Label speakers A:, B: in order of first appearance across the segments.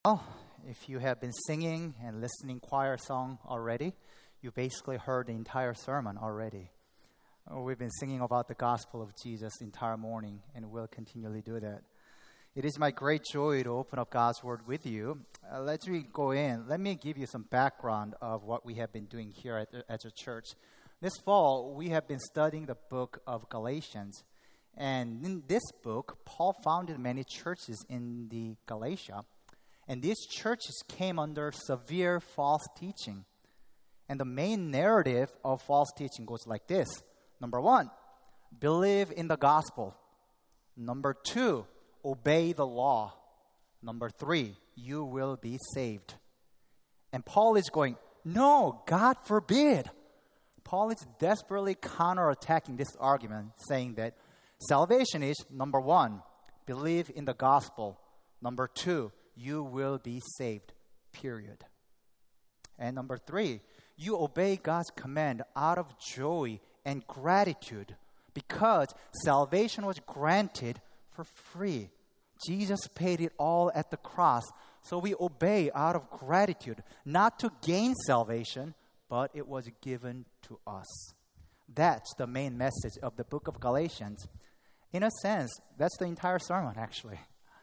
A: Well, if you have been singing and listening choir song already, you basically heard the entire sermon already. We've been singing about the gospel of Jesus the entire morning, and we'll continually do that. It is my great joy to open up God's Word with you. Let's go in. Let me give you some background of what we have been doing here at the church. This fall, we have been studying the book of Galatians. And in this book, Paul founded many churches in the Galatia. And these churches came under severe false teaching. And the main narrative of false teaching goes like this. Number 1, believe in the gospel. Number 2, obey the law. Number 3, you will be saved. And Paul is going, no, God forbid. Paul is desperately counterattacking this argument, saying that salvation is, number 1, believe in the gospel. Number 2, you will be saved, period. And number 3, you obey God's command out of joy and gratitude because salvation was granted for free. Jesus paid it all at the cross, so we obey out of gratitude, not to gain salvation, but it was given to us. That's the main message of the book of Galatians. In a sense, that's the entire sermon, actually.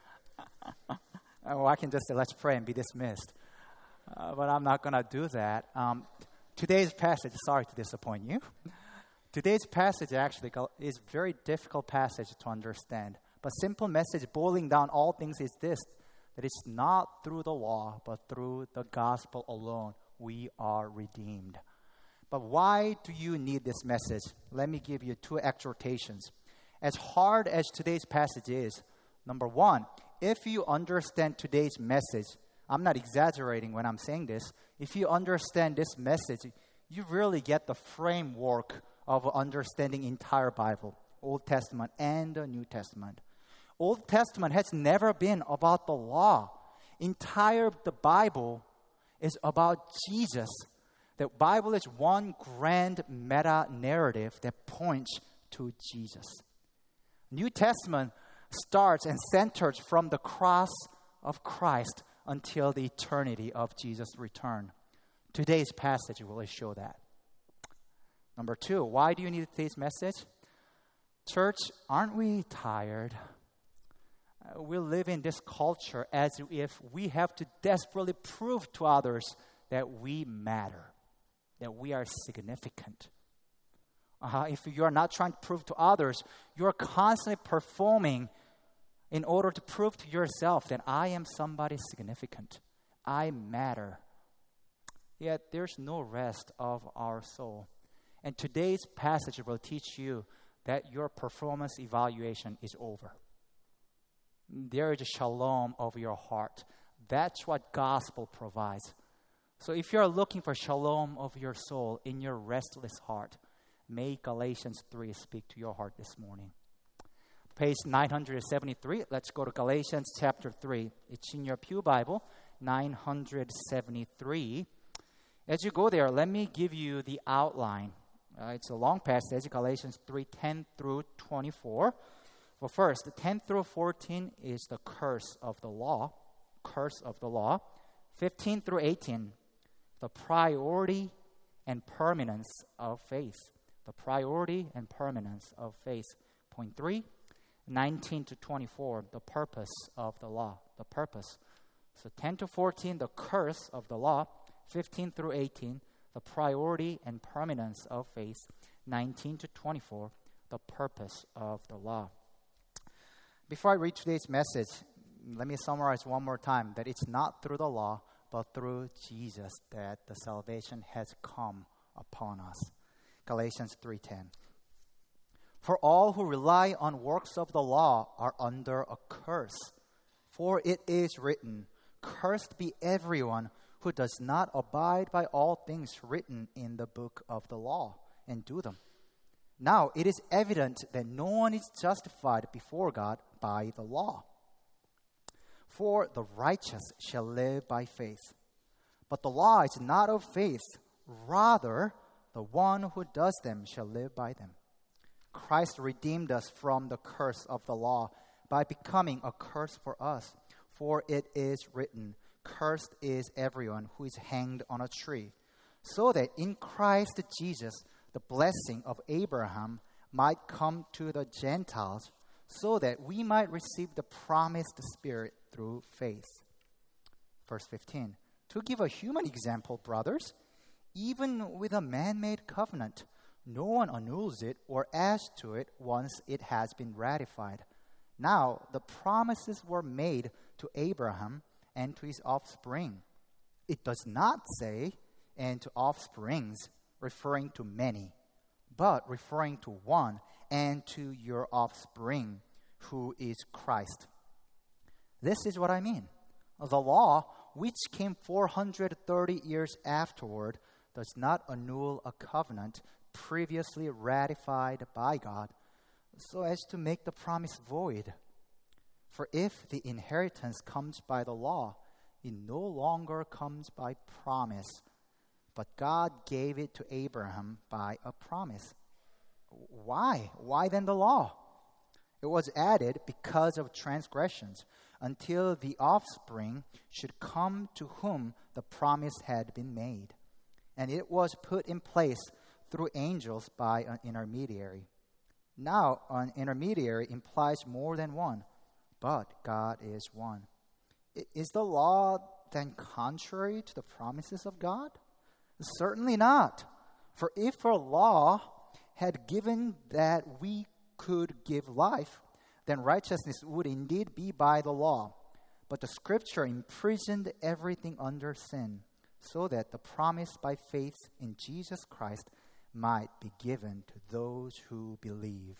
A: Well, I can just say, let's pray and be dismissed. But I'm not going to do that. Today's passage, sorry to disappoint you. Today's passage actually is a very difficult passage to understand. But simple message boiling down all things is this, that it's not through the law, but through the gospel alone we are redeemed. But why do you need this message? Let me give you 2 exhortations. As hard as today's passage is, number 1, if you understand today's message, I'm not exaggerating when I'm saying this, if you understand this message, you really get the framework of understanding entire Bible, Old Testament and the New Testament. Old Testament has never been about the law. The Bible is about Jesus. The Bible is one grand meta-narrative that points to Jesus. New Testament starts and centers from the cross of Christ until the eternity of Jesus' return. Today's passage will show that. Number 2, why do you need today's message? Church, aren't we tired? We live in this culture as if we have to desperately prove to others that we matter, that we are significant. If you are not trying to prove to others, you are constantly performing in order to prove to yourself that I am somebody significant. I matter. Yet there's no rest of our soul. And today's passage will teach you that your performance evaluation is over. There is a shalom of your heart. That's what gospel provides. So if you're looking for shalom of your soul in your restless heart, may Galatians 3 speak to your heart this morning. Page 973. Let's go to Galatians chapter 3. It's in your pew Bible, 973. As you go there, let me give you the outline. It's a long passage, Galatians 3:10 through 24. Well, first, 10 through 14 is the curse of the law. 15 through 18, the priority and permanence of faith. Point 3, 19 to 24, the purpose of the law. So 10 to 14, the curse of the law. 15 through 18, the priority and permanence of faith. 19 to 24, the purpose of the law. Before I read today's message, let me summarize one more time that it's not through the law, but through Jesus that the salvation has come upon us. Galatians 3:10. For all who rely on works of the law are under a curse. For it is written, cursed be everyone who does not abide by all things written in the book of the law and do them. Now it is evident that no one is justified before God by the law. For the righteous shall live by faith. But the law is not of faith. Rather, the one who does them shall live by them. Christ redeemed us from the curse of the law by becoming a curse for us. For it is written, cursed is everyone who is hanged on a tree, so that in Christ Jesus the blessing of Abraham might come to the Gentiles, so that we might receive the promised Spirit through faith. Verse 15, to give a human example, brothers, even with a man-made covenant, no one annuls it or adds to it once it has been ratified. Now, the promises were made to Abraham and to his offspring. It does not say, and to offsprings, referring to many, but referring to one, and to your offspring, who is Christ. This is what I mean. The law, which came 430 years afterward, does not annul a covenant previously ratified by God, so as to make the promise void. For if the inheritance comes by the law, it no longer comes by promise, but God gave it to Abraham by a promise. Why? Why then the law? It was added because of transgressions, until the offspring should come to whom the promise had been made. And it was put in place through angels by an intermediary. Now, an intermediary implies more than one, but God is one. Is the law then contrary to the promises of God? Certainly not. For if a law had given that we could give life, then righteousness would indeed be by the law. But the Scripture imprisoned everything under sin, so that the promise by faith in Jesus Christ might be given to those who believe.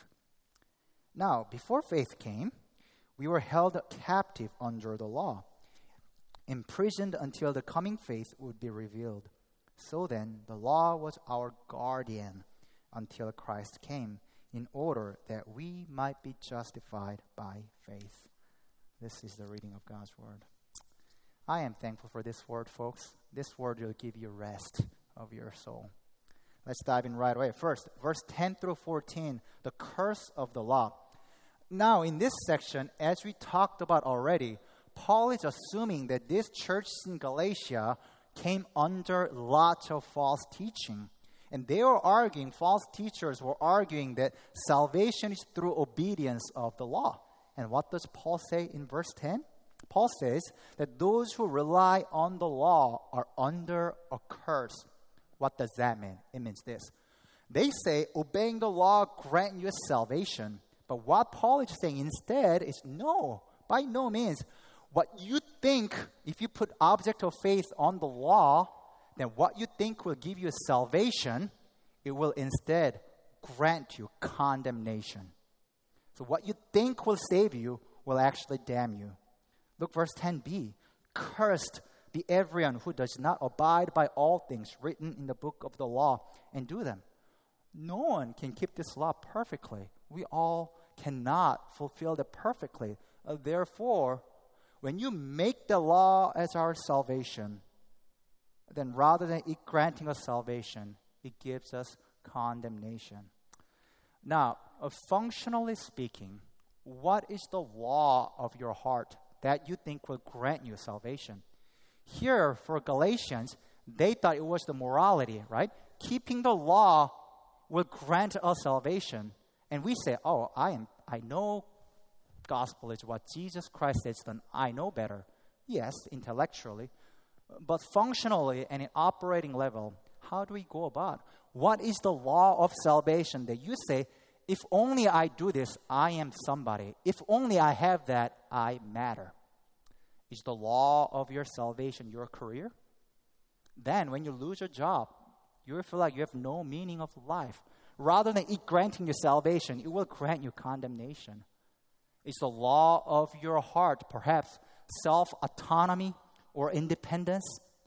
A: Now, before faith came, we were held captive under the law, imprisoned until the coming faith would be revealed. So then, the law was our guardian until Christ came, in order that we might be justified by faith. This is the reading of God's word. I am thankful for this word, folks. This word will give you rest of your soul. Let's dive in right away. First, verse 10 through 14, the curse of the law. Now, in this section, as we talked about already, Paul is assuming that this church in Galatia came under lots of false teaching. And they were arguing, false teachers were arguing that salvation is through obedience of the law. And what does Paul say in verse 10? Paul says that those who rely on the law are under a curse. What does that mean? It means this. They say obeying the law grants you salvation. But what Paul is saying instead is no, by no means. What you think, if you put object of faith on the law, then what you think will give you salvation, it will instead grant you condemnation. So what you think will save you will actually damn you. Look, verse 10b. Cursed be everyone who does not abide by all things written in the book of the law and do them. No one can keep this law perfectly. We all cannot fulfill it perfectly. Therefore, when you make the law as our salvation, then rather than it granting us salvation, it gives us condemnation. Now, functionally speaking, what is the law of your heart that you think will grant you salvation? Here, for Galatians, they thought it was the morality, right? Keeping the law will grant us salvation. And we say, oh, I know gospel is what Jesus Christ has done. I know better. Yes, intellectually. But functionally and in operating level, how do we go about? What is the law of salvation that you say, if only I do this, I am somebody. If only I have that, I matter. Is the law of your salvation your career? Then when you lose your job, you will feel like you have no meaning of life. Rather than it granting you salvation, it will grant you condemnation. Is the law of your heart perhaps self-autonomy or independence?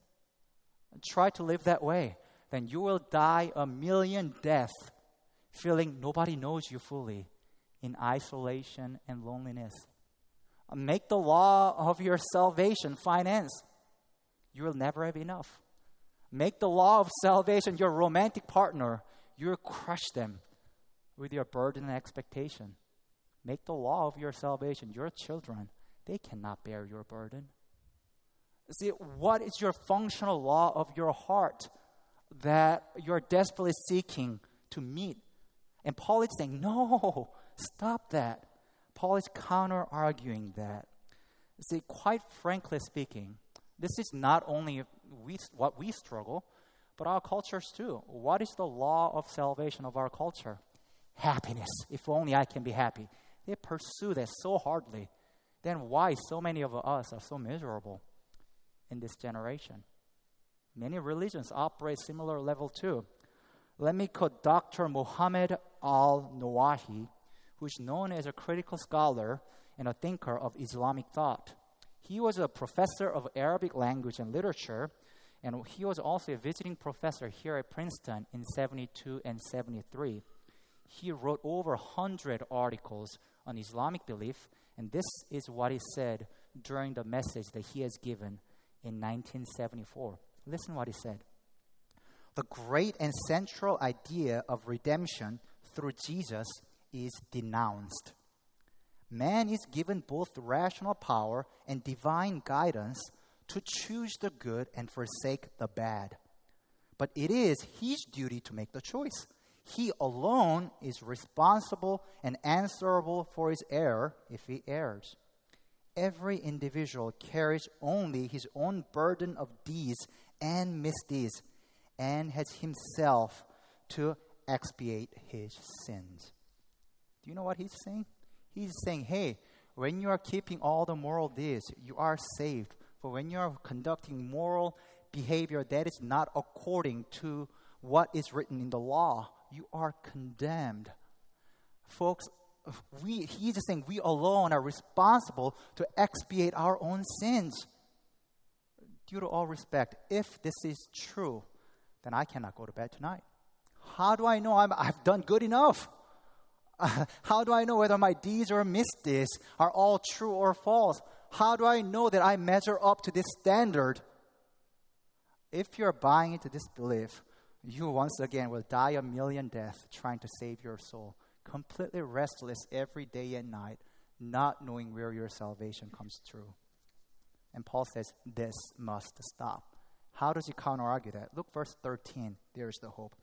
A: Try to live that way. Then you will die a million deaths feeling nobody knows you fully in isolation and loneliness. Make the law of your salvation finance. You will never have enough. Make the law of salvation your romantic partner. You will crush them with your burden and expectation. Make the law of your salvation your children. They cannot bear your burden. See, what is your functional law of your heart that you're desperately seeking to meet? And Paul is saying, no, stop that. Paul is counter-arguing that. See, quite frankly speaking, this is not only what we struggle, but our cultures too. What is the law of salvation of our culture? Happiness. If only I can be happy. They pursue that so hardly. Then why so many of us are so miserable in this generation? Many religions operate similar level too. Let me quote Dr. Muhammad al-Nawahi, who is known as a critical scholar and a thinker of Islamic thought. He was a professor of Arabic language and literature, and he was also a visiting professor here at Princeton in 72 and 73. He wrote over 100 articles on Islamic belief, and this is what he said during the message that he has given in 1974. Listen what he said. The great and central idea of redemption through Jesus is denounced. Man is given both rational power and divine guidance to choose the good and forsake the bad. But it is his duty to make the choice. He alone is responsible and answerable for his error if he errs. Every individual carries only his own burden of deeds and misdeeds and has himself to expiate his sins. Do you know what he's saying? He's saying, hey, when you are keeping all the moral deeds, you are saved. But when you are conducting moral behavior that is not according to what is written in the law, you are condemned. Folks, he's just saying we alone are responsible to expiate our own sins. Due to all respect, if this is true, then I cannot go to bed tonight. How do I know I've done good enough? How do I know whether my deeds or misdeeds are all true or false? How do I know that I measure up to this standard? If you're buying into this belief, you once again will die a million deaths trying to save your soul, completely restless every day and night, not knowing where your salvation comes through. And Paul says, this must stop. How does he counter-argue that? Look, verse 13. There is the hope.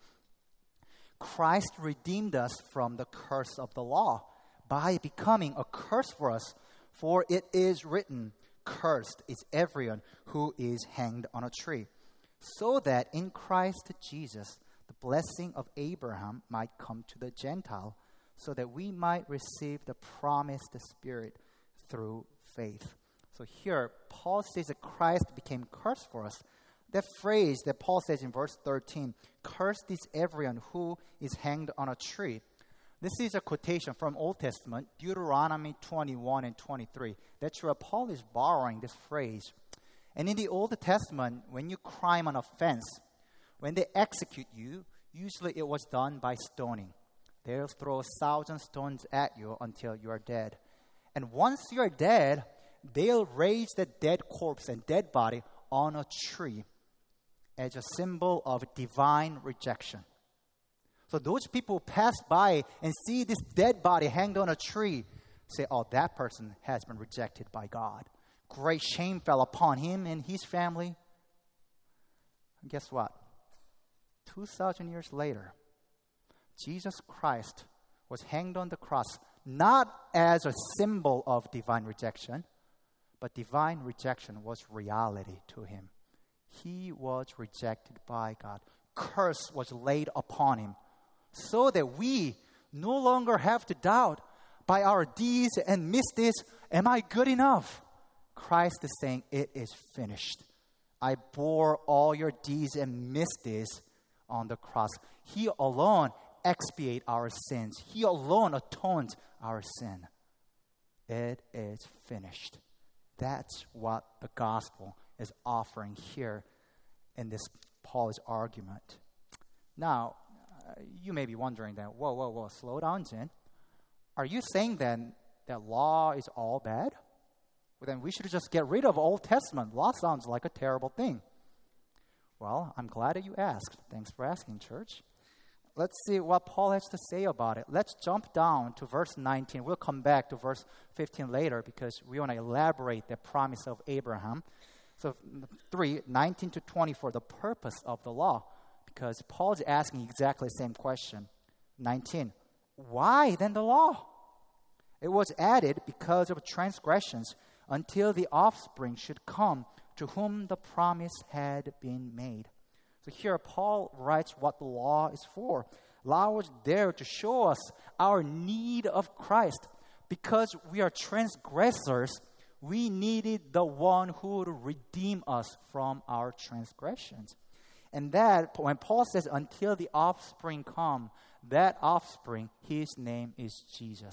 A: Christ redeemed us from the curse of the law by becoming a curse for us. For it is written, cursed is everyone who is hanged on a tree, so that in Christ Jesus the blessing of Abraham might come to the Gentile, so that we might receive the promised Spirit through faith. So here, Paul says that Christ became cursed for us. That phrase that Paul says in verse 13, cursed is everyone who is hanged on a tree. This is a quotation from Old Testament, Deuteronomy 21 and 23. That's where Paul is borrowing this phrase. And in the Old Testament, when you crime an offense, when they execute you, usually it was done by stoning. They'll throw 1,000 stones at you until you are dead. And once you are dead, they'll raise the dead corpse and dead body on a tree as a symbol of divine rejection. So those people who pass by and see this dead body hanged on a tree say, oh, that person has been rejected by God. Great shame fell upon him and his family. And guess what? 2,000 years later, Jesus Christ was hanged on the cross, not as a symbol of divine rejection, but divine rejection was reality to him. He was rejected by God. Curse was laid upon him, so that we no longer have to doubt by our deeds and misdeeds, am I good enough? Christ is saying, it is finished. I bore all your deeds and misdeeds on the cross. He alone expiates our sins. He alone atones our sin. It is finished. That's what the gospel is offering here in this Paul's argument. Now, you may be wondering that, whoa, slow down, Jin. Are you saying then that law is all bad? Well, then we should just get rid of Old Testament. Law sounds like a terrible thing. Well, I'm glad that you asked. Thanks for asking, church. Let's see what Paul has to say about it. Let's jump down to verse 19. We'll come back to verse 15 later because we want to elaborate the promise of Abraham. So 3:19 to 24, the purpose of the law. Because Paul's asking exactly the same question. 19, why then the law? It was added because of transgressions until the offspring should come to whom the promise had been made. So here Paul writes what the law is for. Law was there to show us our need of Christ. Because we are transgressors, we needed the one who would redeem us from our transgressions. And that, when Paul says, until the offspring come, that offspring, his name is Jesus.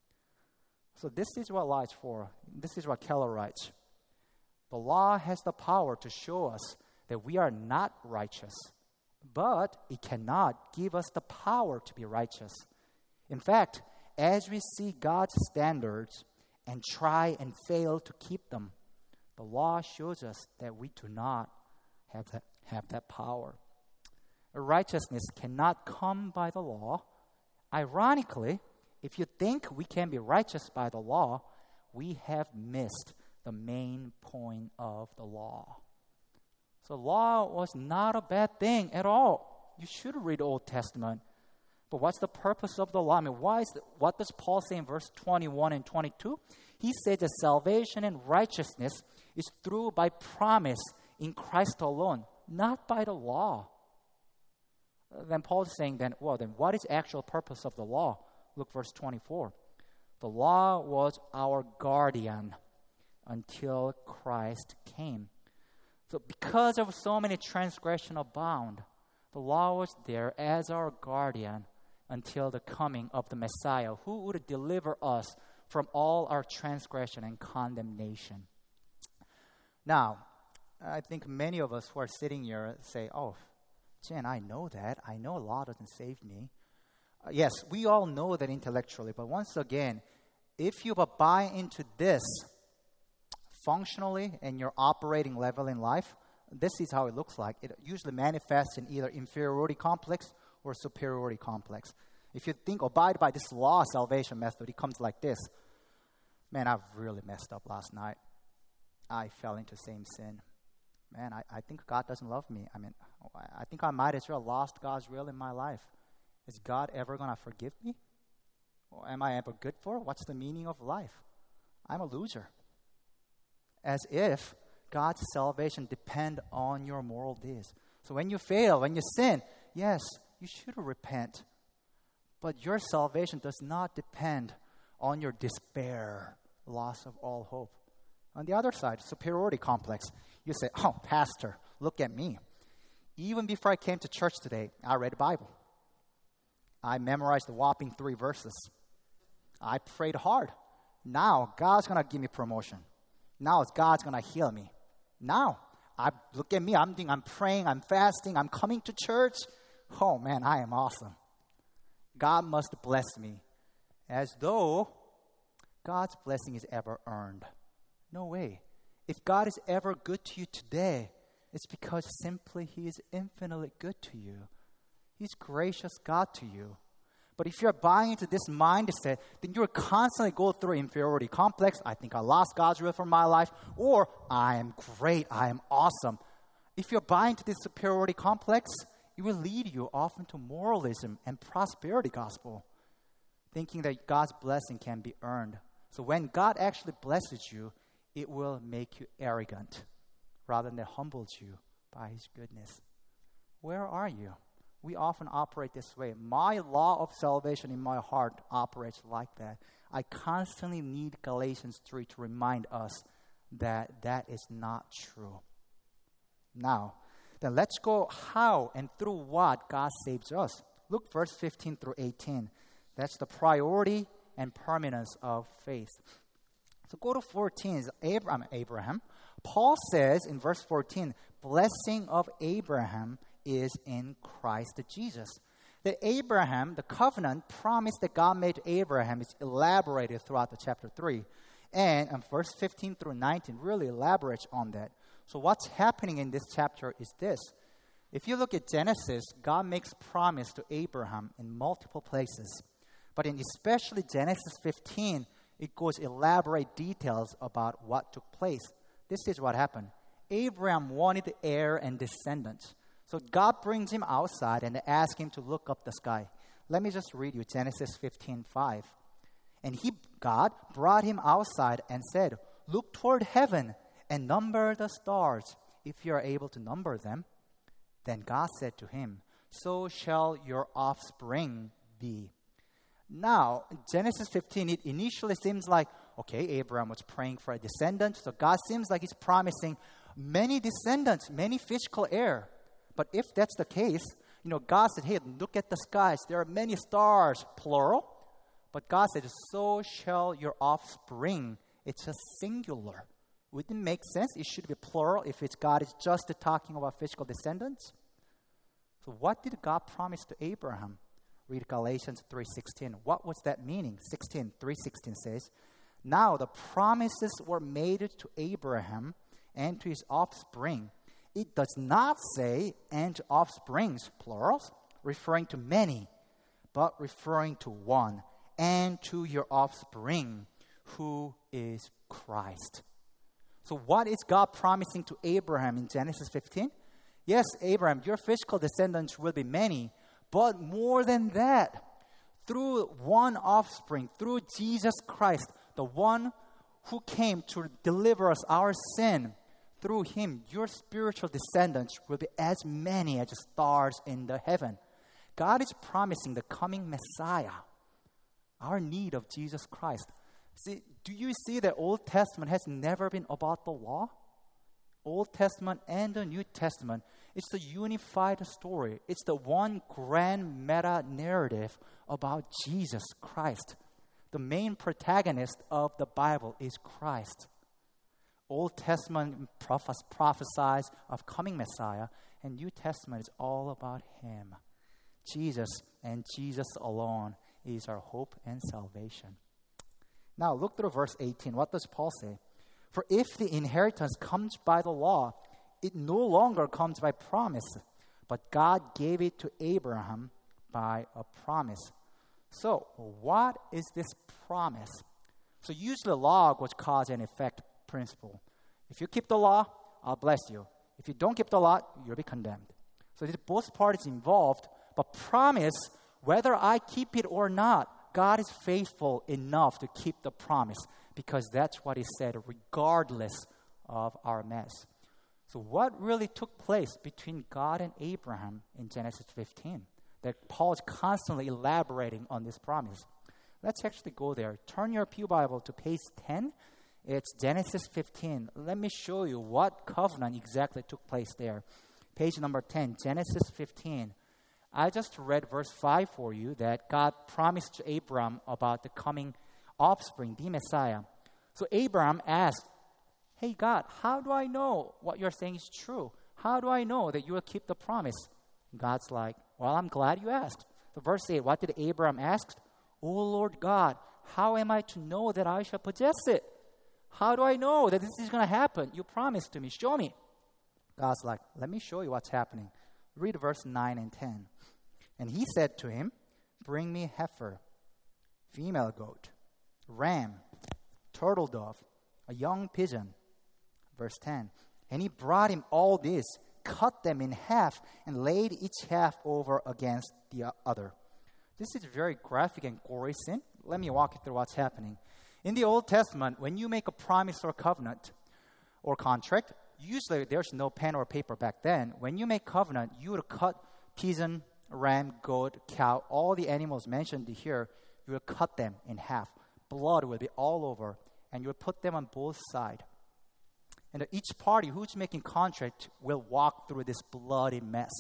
A: So this is what law is for. This is what Keller writes. The law has the power to show us that we are not righteous, but it cannot give us the power to be righteous. In fact, as we see God's standards and try and fail to keep them, the law shows us that we do not have that power. Righteousness cannot come by the law. Ironically, if you think we can be righteous by the law, we have missed the main point of the law. So law was not a bad thing at all. You should read the Old Testament. But what's the purpose of the law? I mean, what does Paul say in verse 21 and 22? He says that salvation and righteousness is through by promise in Christ alone, not by the law. Then Paul is saying, then what is the actual purpose of the law? Look, verse 24. The law was our guardian until Christ came. So because of so many transgressions abound, the law was there as our guardian until the coming of the Messiah, who would deliver us from all our transgression and condemnation. Now, I think many of us who are sitting here say, oh, Jen, I know that. I know law doesn't save me. Yes, we all know that intellectually, but once again, if you buy into this functionally in your operating level in life, this is how it looks like. It usually manifests in either inferiority complex or superiority complex. If you think, abide by this law salvation method, it comes like this. Man, I've really messed up last night. I fell into the same sin. Man, I think God doesn't love me. I mean, I think I might as well lost God's will in my life. Is God ever going to forgive me? Or am I ever good for it? What's the meaning of life? I'm a loser. As if God's salvation depends on your moral deeds. So when you fail, when you sin, yes, you should repent. But your salvation does not depend on your despair, loss of all hope. On the other side, superiority complex. You say, oh, Pastor, look at me. Even before I came to church today, I read the Bible. I memorized the whopping 3 verses. I prayed hard. Now, God's going to give me promotion. Now, God's going to heal me. Now, look at me. I'm praying, I'm fasting, I'm coming to church. Oh, man, I am awesome. God must bless me. As though God's blessing is ever earned. No way. If God is ever good to you today, it's because simply He is infinitely good to you. He's gracious God to you. But if you're buying into this mindset, then you'll constantly go through inferiority complex. I think I lost God's will for my life. Or I am great. I am awesome. If you're buying into this superiority complex, it will lead you often to moralism and prosperity gospel, thinking that God's blessing can be earned. So when God actually blesses you, it will make you arrogant rather than humbles you by His goodness. Where are you? We often operate this way. My law of salvation in my heart operates like that. I constantly need Galatians 3 to remind us that that is not true. Now, then let's go how and through what God saves us. Look verse 15 through 18. That's the priority and permanence of faith. So go to 14. Abraham. Paul says in verse 14, blessing of Abraham is in Christ Jesus. That Abraham, the covenant promise that God made to Abraham is elaborated throughout the chapter 3. And verse 15 through 19 really elaborates on that. So what's happening in this chapter is this. If you look at Genesis, God makes promise to Abraham in multiple places. But in especially Genesis 15, it goes elaborate details about what took place. This is what happened. Abraham wanted heir and descendants. So God brings him outside and asks him to look up the sky. Let me just read you Genesis 15:5. And God brought him outside and said, "Look toward heaven and number the stars, if you are able to number them." Then God said to him, "So shall your offspring be." Now, Genesis 15, it initially seems like, okay, Abraham was praying for a descendant, so God seems like he's promising many descendants, many physical heir. But if that's the case, God said, "Hey, look at the skies. There are many stars," plural. But God said, "So shall your offspring." It's just singular. Wouldn't it make sense? It should be plural if God is just talking about physical descendants. So what did God promise to Abraham? Read Galatians 3:16. What was that meaning? 3:16 says, "Now the promises were made to Abraham and to his offspring." It does not say "and to offsprings," plurals, referring to many, but referring to one, "and to your offspring, who is Christ." So what is God promising to Abraham in Genesis 15? Yes, Abraham, your physical descendants will be many, but more than that, through one offspring, through Jesus Christ, the one who came to deliver us our sin, through him, your spiritual descendants will be as many as stars in the heaven. God is promising the coming Messiah, our need of Jesus Christ. See, do you see that Old Testament has never been about the law? Old Testament and the New Testament, it's the unified story. It's the one grand meta-narrative about Jesus Christ. The main protagonist of the Bible is Christ. Old Testament prophesies of coming Messiah, and New Testament is all about him. Jesus and Jesus alone is our hope and salvation. Now look through verse 18. What does Paul say? "For if the inheritance comes by the law, it no longer comes by promise, but God gave it to Abraham by a promise." So what is this promise? So usually law was cause and effect principle. If you keep the law, I'll bless you. If you don't keep the law, you'll be condemned. So there's both parties involved, but promise, whether I keep it or not, God is faithful enough to keep the promise, because that's what he said, regardless of our mess. So what really took place between God and Abraham in Genesis 15? That Paul is constantly elaborating on this promise. Let's actually go there. Turn your Pew Bible to page 10. It's Genesis 15. Let me show you what covenant exactly took place there. Page number 10, Genesis 15. I just read verse 5 for you, that God promised to Abraham about the coming offspring, the Messiah. So Abraham asked, "Hey God, how do I know what you're saying is true? How do I know that you will keep the promise?" God's like, "Well, I'm glad you asked." So verse 8, what did Abraham ask? "O Lord God, how am I to know that I shall possess it? How do I know that this is going to happen? You promised to me. Show me." God's like, "Let me show you what's happening." Read verse 9 and 10. "And he said to him, bring me heifer, female goat, ram, turtle dove, a young pigeon." Verse 10. "And he brought him all this, cut them in half, and laid each half over against the other." This is very graphic and gory scene. Let me walk you through what's happening. In the Old Testament, when you make a promise or covenant or contract, usually there's no pen or paper back then. When you make covenant, you would cut pigeon, ram, goat, cow, all the animals mentioned here, you will cut them in half. Blood will be all over, and you will put them on both sides. And each party who's making contract will walk through this bloody mess,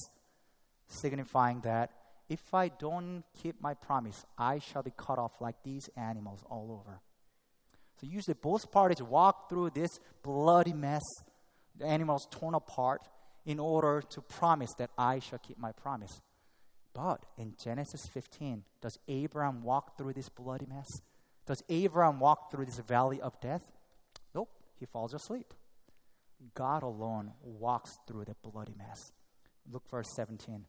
A: signifying that if I don't keep my promise, I shall be cut off like these animals all over. So usually both parties walk through this bloody mess, the animals torn apart, in order to promise that I shall keep my promise. But in Genesis 15, does Abraham walk through this bloody mess? Does Abraham walk through this valley of death? Nope, he falls asleep. God alone walks through the bloody mess. Look verse 17.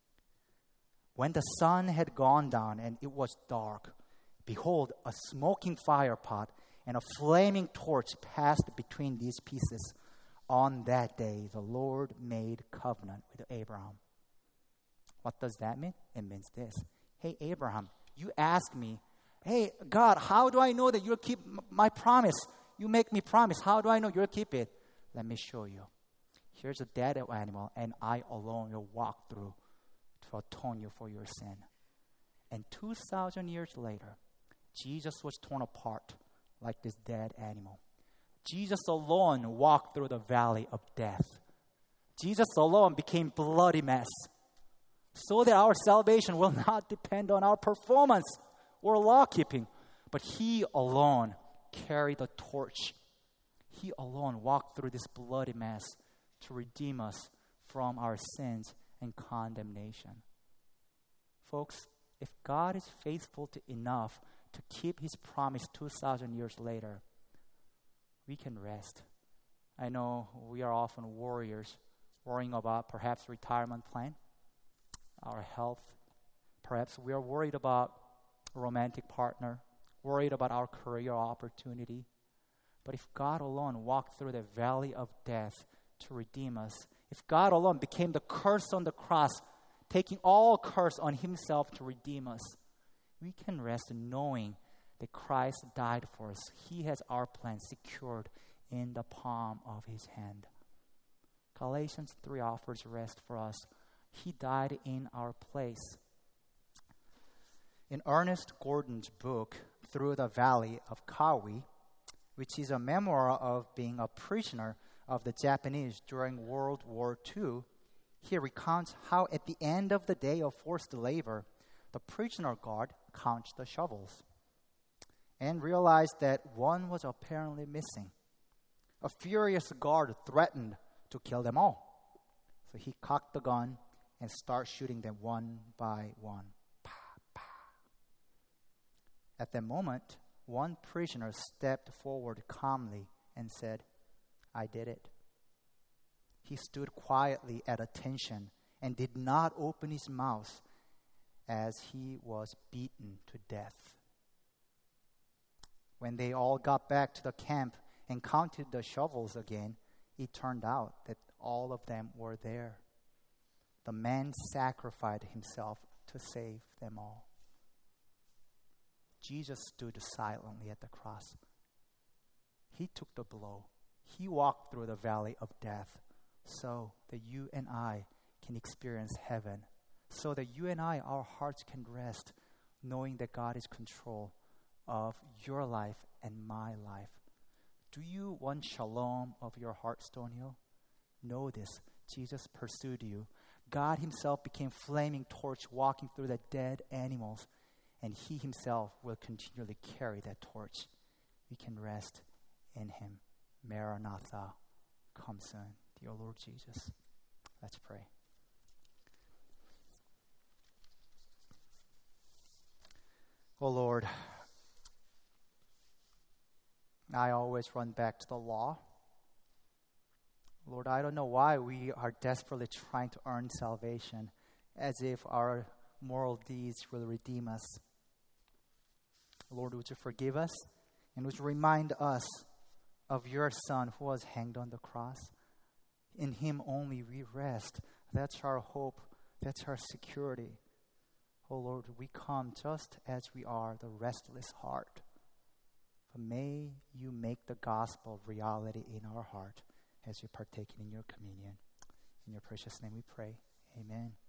A: "When the sun had gone down and it was dark, behold, a smoking fire pot and a flaming torch passed between these pieces. On that day, the Lord made covenant with Abraham. What does that mean? It means this. Hey, Abraham, you ask me, hey, God, how do I know that you'll keep my promise? You make me promise. How do I know you'll keep it? Let me show you. Here's a dead animal, and I alone will walk through to atone you for your sin. And 2,000 years later, Jesus was torn apart like this dead animal. Jesus alone walked through the valley of death. Jesus alone became bloody mess, so that our salvation will not depend on our performance or law-keeping, but He alone carried the torch. He alone walked through this bloody mess to redeem us from our sins and condemnation. Folks, if God is faithful enough to keep His promise 2,000 years later, we can rest. I know we are often warriors, worrying about perhaps retirement plan, our health. Perhaps we are worried about a romantic partner, worried about our career opportunity. But if God alone walked through the valley of death to redeem us, if God alone became the curse on the cross, taking all curse on Himself to redeem us, we can rest knowing that Christ died for us. He has our plan secured in the palm of His hand. Galatians 3 offers rest for us. He died in our place. In Ernest Gordon's book, Through the Valley of Kawi, which is a memoir of being a prisoner of the Japanese during World War II, he recounts how at the end of the day of forced labor, the prisoner guard counts the shovels and realized that one was apparently missing. A furious guard threatened to kill them all. So he cocked the gun and started shooting them one by one. Pa, pa. At that moment, one prisoner stepped forward calmly and said, I did it. He stood quietly at attention and did not open his mouth as he was beaten to death. When they all got back to the camp and counted the shovels again, it turned out that all of them were there. The man sacrificed himself to save them all. Jesus stood silently at the cross. He took the blow. He walked through the valley of death so that you and I can experience heaven, so that you and I, our hearts can rest knowing that God is in control of your life and my life. Do you want shalom of your heart, Stonehill? Know this. Jesus pursued you. God Himself became flaming torch walking through the dead animals, and He Himself will continually carry that torch. We can rest in Him. Maranatha, come soon, dear Lord Jesus. Let's pray. Oh Lord, I always run back to the law. Lord, I don't know why we are desperately trying to earn salvation as if our moral deeds will redeem us. Lord, would you forgive us and would you remind us of your Son who was hanged on the cross? In Him only we rest. That's our hope. That's our security. Oh Lord, we come just as we are, the restless heart. But may you make the gospel reality in our heart as we partake in your communion. In your precious name we pray. Amen.